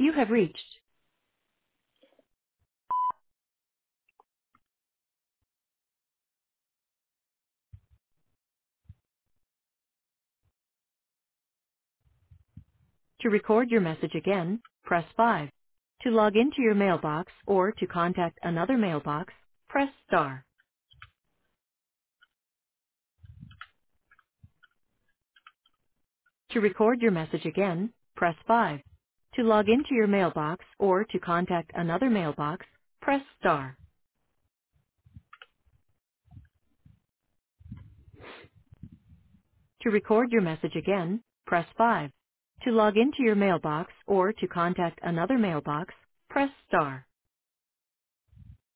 You have reached. To record your message again, press 5. To log into your mailbox or to contact another mailbox, press star. To record your message again, press 5. To log into your mailbox or to contact another mailbox, press star. To record your message again, press 5. To log into your mailbox or to contact another mailbox, press star.